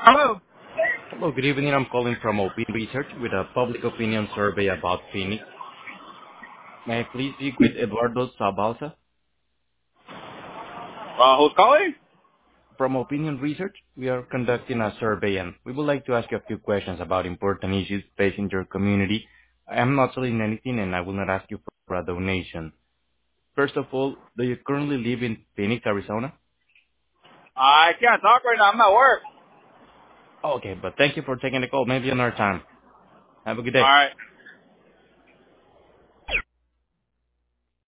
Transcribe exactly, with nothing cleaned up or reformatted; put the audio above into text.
Hello. Hello, good evening. I'm calling from Opinion Research with a public opinion survey about Phoenix. May I please speak with Eduardo Sabalsa Uh, who's calling? from Opinion Research? We are conducting a survey, and we would like to ask you a few questions about important issues facing your community. I am not selling anything, and I will not ask you for a donation. First of all, do you currently live in Phoenix, Arizona? I can't talk right now. I'm at work. Okay, but thank you for taking the call. Maybe another time. Have a good All day. right.